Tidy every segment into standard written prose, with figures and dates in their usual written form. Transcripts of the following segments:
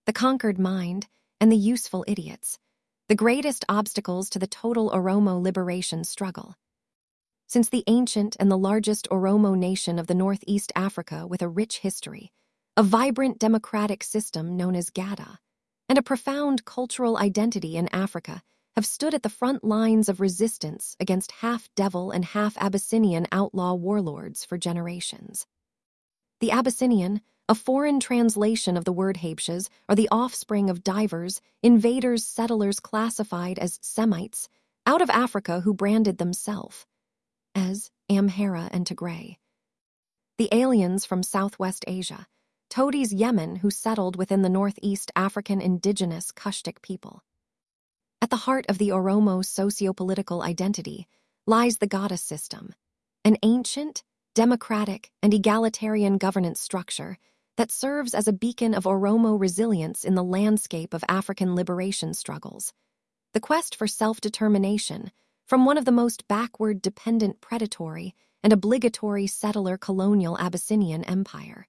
the conquered mind, and the useful idiots, the greatest obstacles to the total Oromo liberation struggle. Since the ancient and the largest Oromo nation of the Northeast Africa with a rich history, a vibrant democratic system known as Gada, and a profound cultural identity in Africa have stood at the front lines of resistance against half-devil and half-Abyssinian outlaw warlords for generations. The Abyssinian, a foreign translation of the word Habshas, are the offspring of divers, invaders, settlers classified as Semites, out of Africa who branded themselves as Amhara and Tigray. The aliens from Southwest Asia, Todes Yemen, who settled within the Northeast African indigenous Kushtic people. At the heart of the Oromo socio-political identity lies the Gada system, an ancient, democratic, and egalitarian governance structure that serves as a beacon of Oromo resilience in the landscape of African liberation struggles. The quest for self-determination from one of the most backward, dependent, predatory, and obligatory settler colonial Abyssinian empire.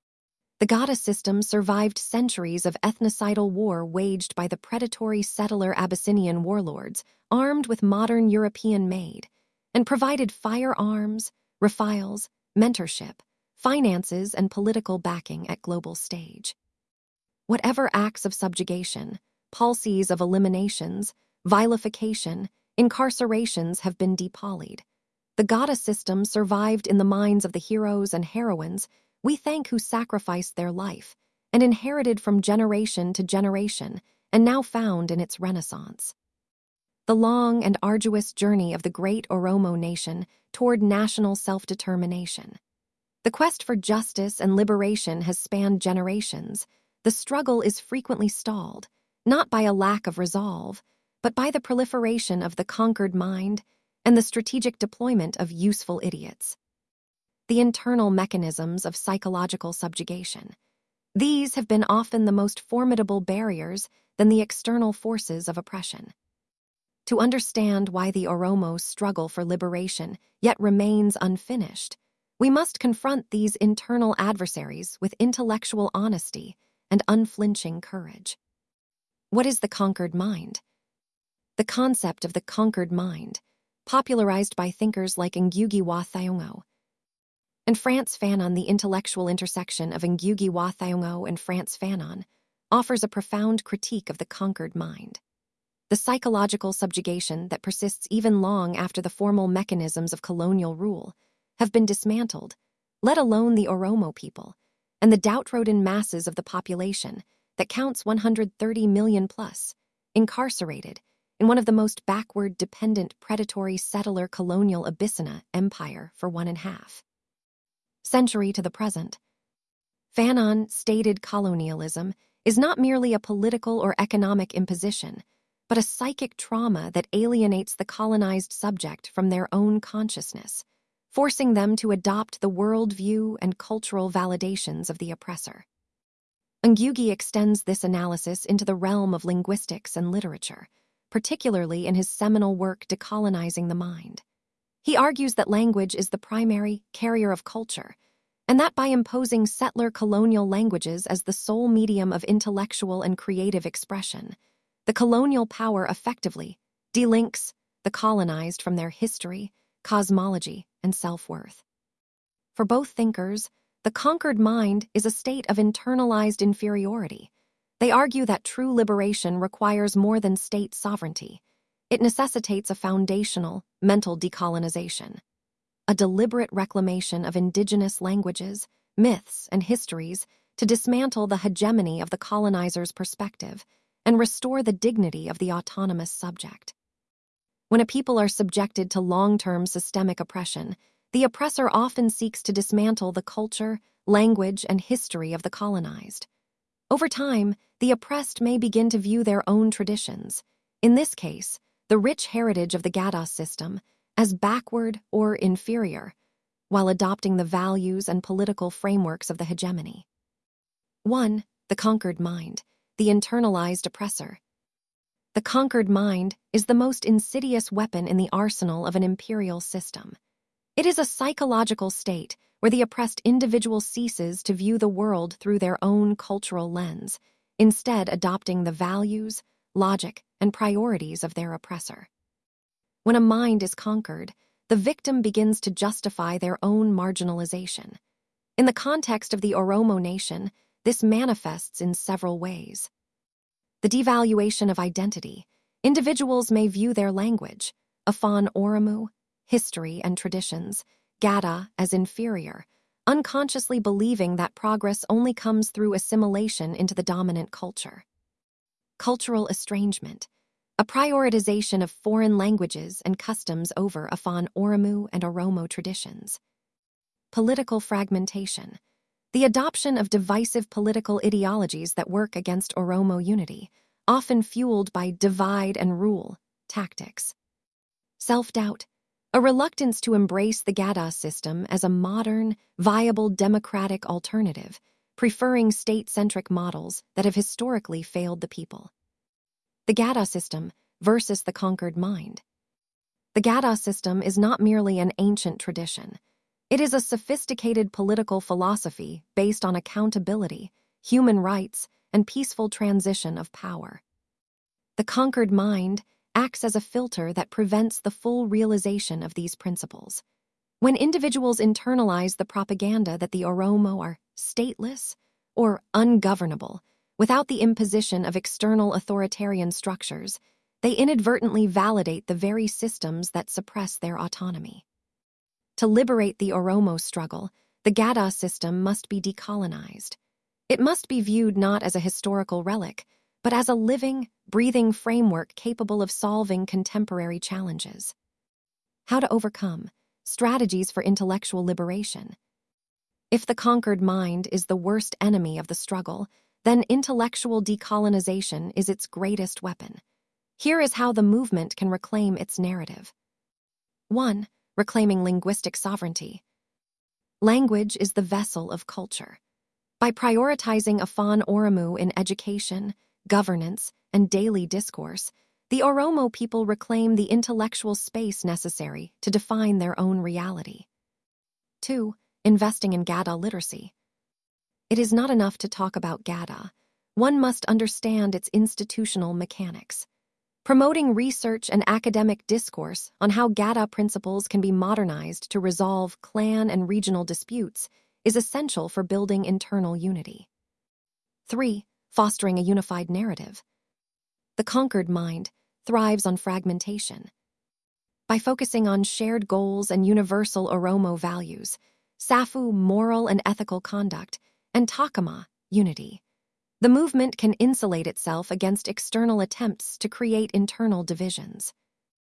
The Gada system survived centuries of ethnocidal war waged by the predatory settler Abyssinian warlords armed with modern European-made, and provided firearms, refiles, mentorship, finances, and political backing at global stage. Whatever acts of subjugation, policies of eliminations, vilification, incarcerations have been depolied, the Gada system survived in the minds of the heroes and heroines we thank who sacrificed their life and inherited from generation to generation and now found in its renaissance. The long and arduous journey of the great Oromo nation toward national self-determination. The quest for justice and liberation has spanned generations. The struggle is frequently stalled, not by a lack of resolve, but by the proliferation of the conquered mind and the strategic deployment of useful idiots. The internal mechanisms of psychological subjugation. These have been often the most formidable barriers than the external forces of oppression. To understand why the Oromo struggle for liberation yet remains unfinished, we must confront these internal adversaries with intellectual honesty and unflinching courage. What is the conquered mind? The concept of the conquered mind, popularized by thinkers like Ngugi wa Thiong'o and Frantz Fanon, the intellectual intersection of Ngugi wa Thiong'o and Frantz Fanon, offers a profound critique of the conquered mind. The psychological subjugation that persists even long after the formal mechanisms of colonial rule have been dismantled, let alone the Oromo people, and the downtrodden masses of the population that counts 130 million plus, incarcerated in one of the most backward, dependent, predatory settler colonial Abyssinia empire for 1.5 century to the present. Fanon stated colonialism is not merely a political or economic imposition, but a psychic trauma that alienates the colonized subject from their own consciousness, forcing them to adopt the worldview and cultural validations of the oppressor. Ngugi extends this analysis into the realm of linguistics and literature, particularly in his seminal work Decolonizing the Mind. He argues that language is the primary carrier of culture, and that by imposing settler colonial languages as the sole medium of intellectual and creative expression, the colonial power effectively delinks the colonized from their history, cosmology, and self-worth. For both thinkers, the conquered mind is a state of internalized inferiority. They argue that true liberation requires more than state sovereignty. It necessitates a foundational, mental decolonization, a deliberate reclamation of indigenous languages, myths, and histories to dismantle the hegemony of the colonizer's perspective and restore the dignity of the autonomous subject. When a people are subjected to long-term systemic oppression, the oppressor often seeks to dismantle the culture, language, and history of the colonized. Over time, the oppressed may begin to view their own traditions, in this case, the rich heritage of the Gada system, as backward or inferior, while adopting the values and political frameworks of the hegemony. 1. The conquered mind, the internalized oppressor. The conquered mind is the most insidious weapon in the arsenal of an imperial system. It is a psychological state where the oppressed individual ceases to view the world through their own cultural lens, instead adopting the values, logic, and priorities of their oppressor. When a mind is conquered, the victim begins to justify their own marginalization. In the context of the Oromo Nation, this manifests in several ways. The devaluation of identity. Individuals may view their language, Afan Oromo, history and traditions, Gada, as inferior, unconsciously believing that progress only comes through assimilation into the dominant culture. Cultural estrangement. A prioritization of foreign languages and customs over Afan Oromo and Oromo traditions. Political fragmentation. The adoption of divisive political ideologies that work against Oromo unity, often fueled by divide and rule tactics. Self-doubt. A reluctance to embrace the Gada system as a modern, viable democratic alternative, preferring state-centric models that have historically failed the people. The Gada system versus the conquered mind. The Gada system is not merely an ancient tradition. It is a sophisticated political philosophy based on accountability, human rights, and peaceful transition of power. The conquered mind acts as a filter that prevents the full realization of these principles. When individuals internalize the propaganda that the Oromo are stateless or ungovernable, without the imposition of external authoritarian structures, they inadvertently validate the very systems that suppress their autonomy. To liberate the Oromo struggle, the Gada system must be decolonized. It must be viewed not as a historical relic, but as a living, breathing framework capable of solving contemporary challenges. How to overcome. Strategies for intellectual liberation. If the conquered mind is the worst enemy of the struggle, then intellectual decolonization is its greatest weapon. Here is how the movement can reclaim its narrative. 1. Reclaiming linguistic sovereignty. Language is the vessel of culture. By prioritizing Afan Oromo in education, governance, and daily discourse, the Oromo people reclaim the intellectual space necessary to define their own reality. 2. Investing in Gada literacy. It is not enough to talk about Gada. One must understand its institutional mechanics. Promoting research and academic discourse on how Gada principles can be modernized to resolve clan and regional disputes is essential for building internal unity. 3. Fostering a unified narrative. The conquered mind thrives on fragmentation. By focusing on shared goals and universal Oromo values, Safu, moral and ethical conduct, and Takama, unity, the movement can insulate itself against external attempts to create internal divisions.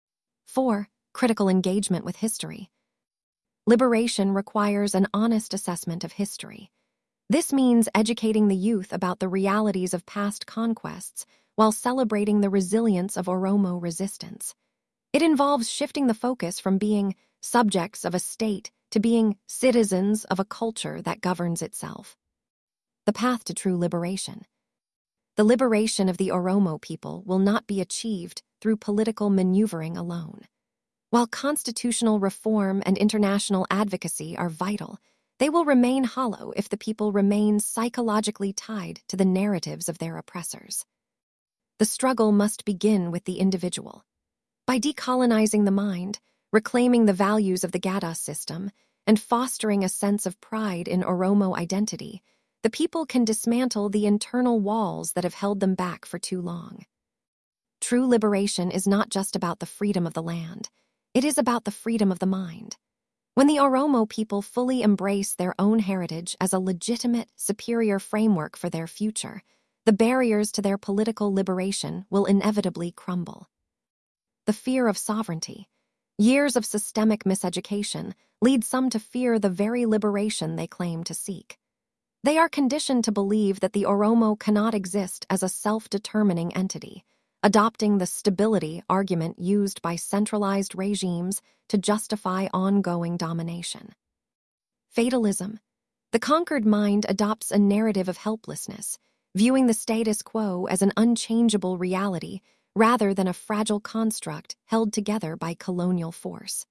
4. Critical engagement with history. Liberation requires an honest assessment of history. This means educating the youth about the realities of past conquests while celebrating the resilience of Oromo resistance. It involves shifting the focus from being subjects of a state to being citizens of a culture that governs itself. The path to true liberation. The liberation of the Oromo people will not be achieved through political maneuvering alone. While constitutional reform and international advocacy are vital, they will remain hollow if the people remain psychologically tied to the narratives of their oppressors. The struggle must begin with the individual. By decolonizing the mind, reclaiming the values of the Gada system, and fostering a sense of pride in Oromo identity, the people can dismantle the internal walls that have held them back for too long. True liberation is not just about the freedom of the land, it is about the freedom of the mind. When the Oromo people fully embrace their own heritage as a legitimate, superior framework for their future, the barriers to their political liberation will inevitably crumble. The fear of sovereignty. Years of systemic miseducation lead some to fear the very liberation they claim to seek. They are conditioned to believe that the Oromo cannot exist as a self-determining entity, adopting the stability argument used by centralized regimes to justify ongoing domination. Fatalism. The conquered mind adopts a narrative of helplessness, viewing the status quo as an unchangeable reality rather than a fragile construct held together by colonial force.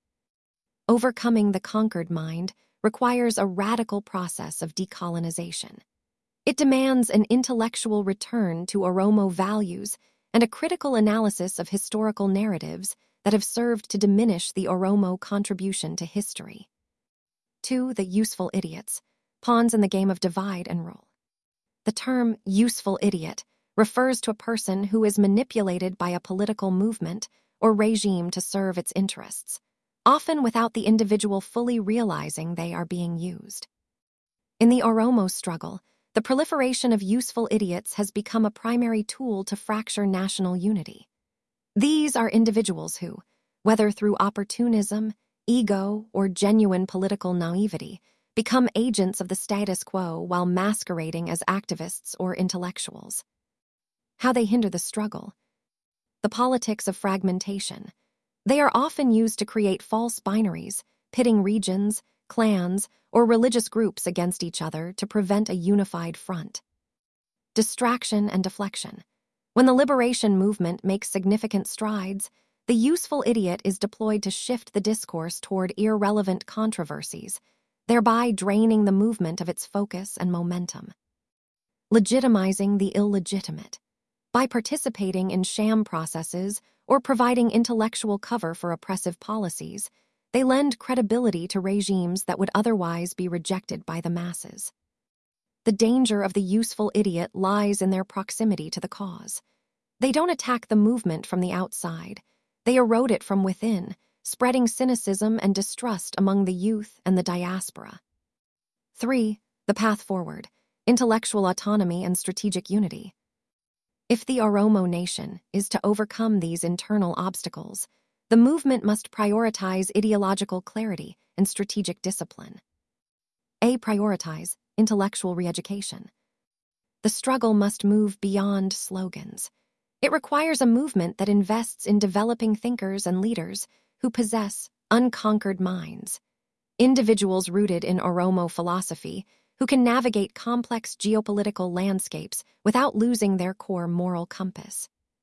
Overcoming the conquered mind requires a radical process of decolonization. It demands an intellectual return to Oromo values and a critical analysis of historical narratives that have served to diminish the Oromo contribution to history. 2. The useful idiots, pawns in the game of divide and rule. The term useful idiot refers to a person who is manipulated by a political movement or regime to serve its interests, often without the individual fully realizing they are being used. In the Oromo struggle, the proliferation of useful idiots has become a primary tool to fracture national unity. These are individuals who, whether through opportunism, ego, or genuine political naivety, become agents of the status quo while masquerading as activists or intellectuals. How they hinder the struggle. The politics of fragmentation. They are often used to create false binaries, pitting regions, clans, or religious groups against each other to prevent a unified front. Distraction and deflection. When the liberation movement makes significant strides, the useful idiot is deployed to shift the discourse toward irrelevant controversies, thereby draining the movement of its focus and momentum. Legitimizing the illegitimate. By participating in sham processes or providing intellectual cover for oppressive policies, they lend credibility to regimes that would otherwise be rejected by the masses. The danger of the useful idiot lies in their proximity to the cause. They don't attack the movement from the outside. They erode it from within, spreading cynicism and distrust among the youth and the diaspora. 3. The path forward, intellectual autonomy and strategic unity. If the Oromo Nation is to overcome these internal obstacles, the movement must prioritize ideological clarity and strategic discipline. Prioritize intellectual re-education. The struggle must move beyond slogans. It requires a movement that invests in developing thinkers and leaders who possess unconquered minds, individuals rooted in Oromo philosophy who can navigate complex geopolitical landscapes without losing their core moral compass.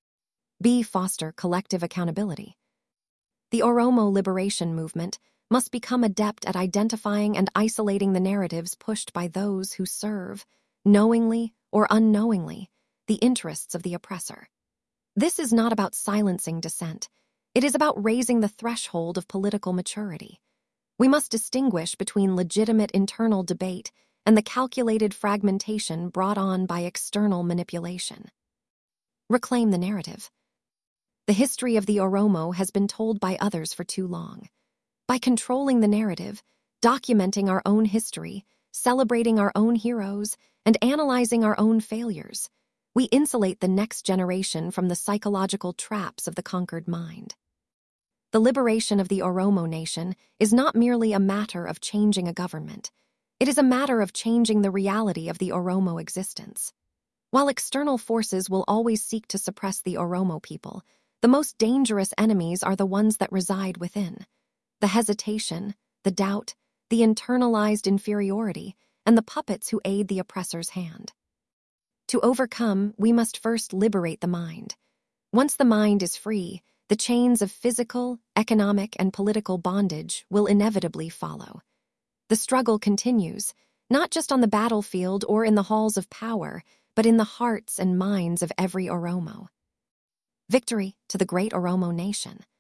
Foster collective accountability. The Oromo liberation movement must become adept at identifying and isolating the narratives pushed by those who serve, knowingly or unknowingly, the interests of the oppressor. This is not about silencing dissent. It is about raising the threshold of political maturity. We must distinguish between legitimate internal debate and the calculated fragmentation brought on by external manipulation. Reclaim the narrative. The history of the Oromo has been told by others for too long. By controlling the narrative, documenting our own history, celebrating our own heroes, and analyzing our own failures, we insulate the next generation from the psychological traps of the conquered mind. The liberation of the Oromo Nation is not merely a matter of changing a government. It is a matter of changing the reality of the Oromo existence. While external forces will always seek to suppress the Oromo people, the most dangerous enemies are the ones that reside within. The hesitation, the doubt, the internalized inferiority, and the puppets who aid the oppressor's hand. To overcome, we must first liberate the mind. Once the mind is free, the chains of physical, economic, and political bondage will inevitably follow. The struggle continues, not just on the battlefield or in the halls of power, but in the hearts and minds of every Oromo. Victory to the great Oromo Nation.